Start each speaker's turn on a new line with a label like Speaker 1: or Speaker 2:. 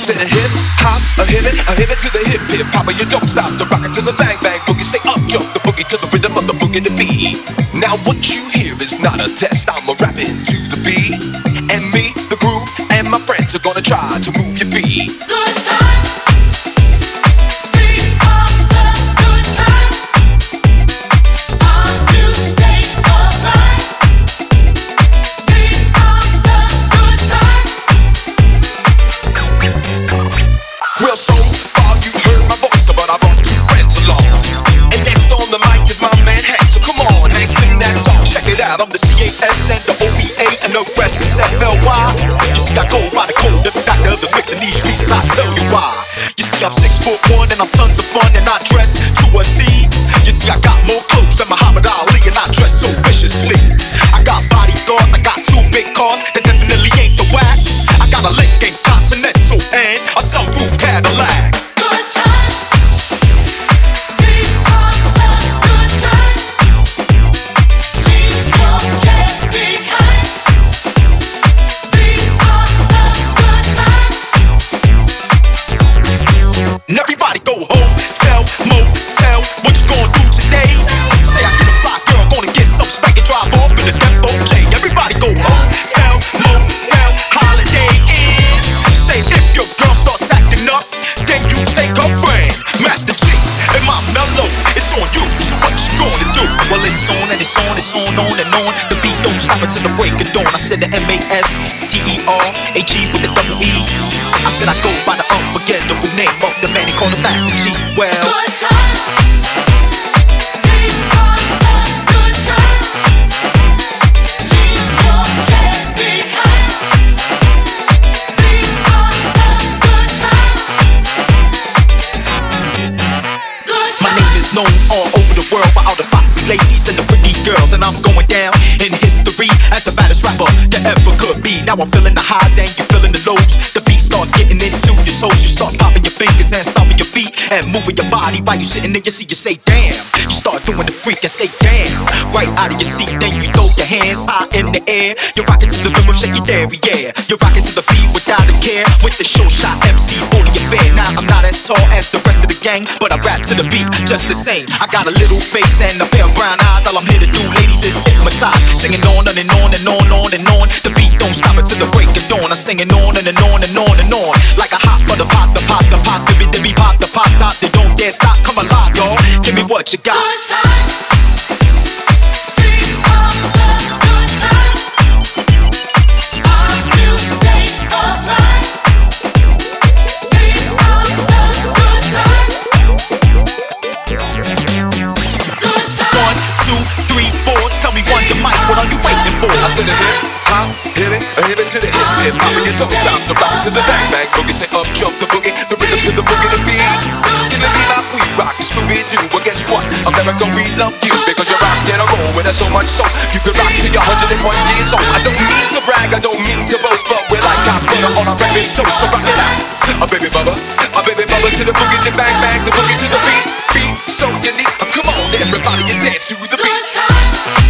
Speaker 1: Said a hip it to the hip hip. Papa, you don't stop to rock it to the bang bang boogie. Say up jump the boogie to the rhythm of the boogie to beat. Now what you hear is not a test. I'ma rap it to the beat, and me, the groove, and my friends are gonna try to move your beat.
Speaker 2: Good times. These are the good times. Our new state of mind. These are the good times.
Speaker 1: Well, so far you heard my voice, but I brought two friends along. And next on the mic is my man Hank. So come on, Hank, sing that song. Check it out. I'm the CAS and the OVA and the rest is FLY. You see, I go by the code, the fact of the mix in these streets, I tell you why. You see, I'm 6'1" and I'm tons of fun and I dress to a T. You see, I got more clothes than Muhammad Ali and I dress so viciously. I got bodyguards, I got two big cars that definitely ain't the whack. I got a Lincoln Continental and a sunroof Cadillac.
Speaker 2: Good times. These are the good times. Leave your cares behind. These are the good times.
Speaker 1: And everybody go home, motel, what you gonna do today? Say I get a fly girl, gonna get some spank and drive off in the Defo J. Everybody go home, motel, holiday inn. Say if your girl starts acting up, then you take her friend, Master G, and my mellow. It's on you, so what you gonna do? Well, it's on and it's on, it's on and on. The beat don't stop until the break of dawn. I said the MASTERAG with the double E. I said I go by the unforgettable name of the man they call the Master G. Well,
Speaker 2: Good times. These are the good times. Leave your cares behind. These are the good times. Good
Speaker 1: my
Speaker 2: times.
Speaker 1: name is known all over the world by all the foxy ladies and the pretty girls, and I'm going down in history as the baddest rapper that ever could be. Now I'm feeling the highs and you're feeling the lows. The beat starts getting into your toes. You start popping your fingers and stomping your feet and moving your body while you sitting in your seat. You say damn. You start doing the freak and say damn right out of your seat. Then you throw your hands high in the air. You're rocking to the rhythm, shake your dairy, yeah. You're rocking to the beat without a care. With the show shot MC holding your fair. Now I'm not as tall as the rest of the gang, but I rap to the beat just the same. I got a little face and a pair of brown eyes. All I'm here to do, ladies, is hypnotize. Singing on and on and on and on. The beat don't stop until the break of dawn. I'm singing on and on and on and on. Like a hot for the pot, the pot, the pot, the beat, pop, the pop, top. They don't dare stop, come alive, y'all. Give me what you got.
Speaker 2: Good times. These are the good times. Our new state of mind. These are the good times. Good times.
Speaker 1: 1, 2, 3, 4. Tell me one the mic. What are you waiting for? I said a hip it to the hip hip. Papa, you don't stop to rock it to the bang bang boogie. Say up jump the boogie, the rhythm to the boogie to beat. Skinny me like we rock Scooby Doo. Well, guess what? America, we love you because you rock and roll with us so much so you can rock till you're 101 years old. I don't mean to brag, I don't mean to boast, but we're like hot butter on our breakfast toast. So rock it out, a baby bubba to the boogie, the bang bang, the boogie to the beat. So you need, come on, everybody, and dance to the beat.
Speaker 2: times.